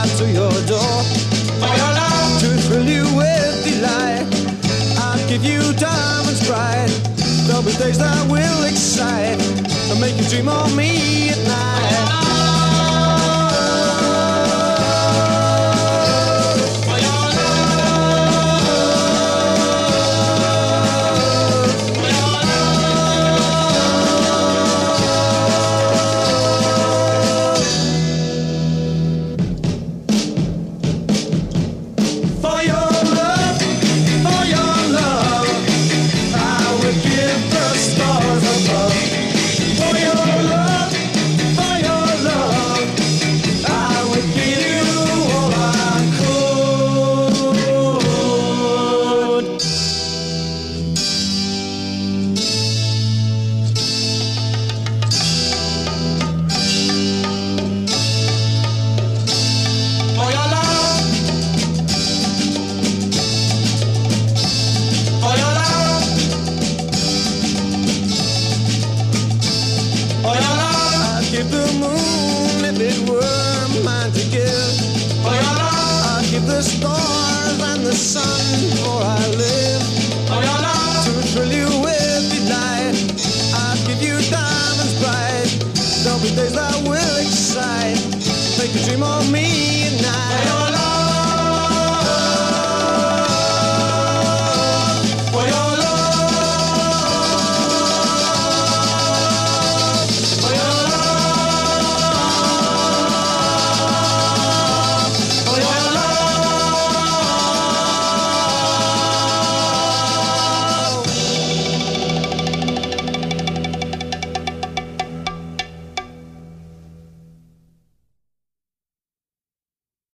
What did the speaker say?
right to your door. For your love to thrill you with delight, I'll give you diamonds bright. There'll be days that will excite and make you dream of me at night. Give the moon if it were mine to give. I'll give the stars and the sun